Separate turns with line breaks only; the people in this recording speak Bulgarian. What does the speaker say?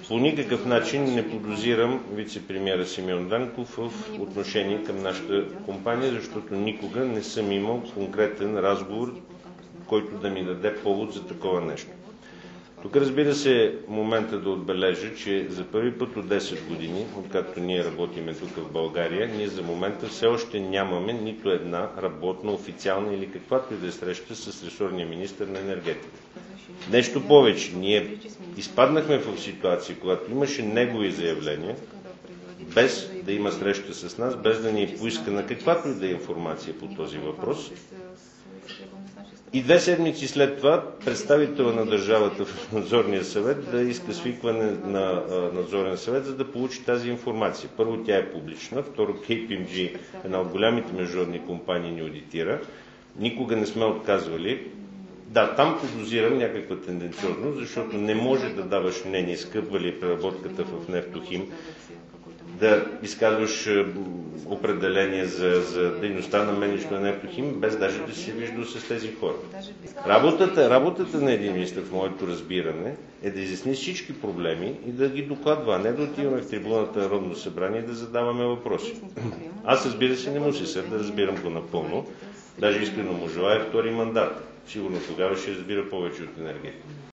по никакъв начин не подозирам вице-премиера Симеон Дянков в отношение към нашата компания, защото никога не съм имал конкретен разговор, който да ми даде повод за такова нещо. Тук, разбира се, момента да отбележа, че за първи път от 10 години, откакто ние работиме тук в България, ние за момента все още нямаме нито една работна, официална или каквато и да е среща с ресорния министър на енергетика. Нещо повече, ние изпаднахме в ситуация, когато имаше негови заявления, без да има среща с нас, без да ни е поискана каквато и да е информация по този въпрос. И 2 седмици след това представител на държавата в надзорния съвет да иска свикване на надзорен съвет, за да получи тази информация. Първо, тя е публична, второ, KPMG, една от голямите международни компании, ни одитира. Никога не сме отказвали. Да, там подозирам някаква тенденциозност, защото не може да даваш мнение, скъпва ли преработката в Нефтохим, да изказваш определение за дейността на менеджмента на Нефтохим, без даже да се вижда с тези хора. Работата на един министър, в моето разбиране, е да изясни всички проблеми и да ги докладва, а не да отиваме в трибуната на Народно събрание и да задаваме въпроси. Аз, разбира се, не му се сърда, разбирам го напълно. Даже искрено му желая втори мандат. Сигурно тогава ще разбира повече от енергетика.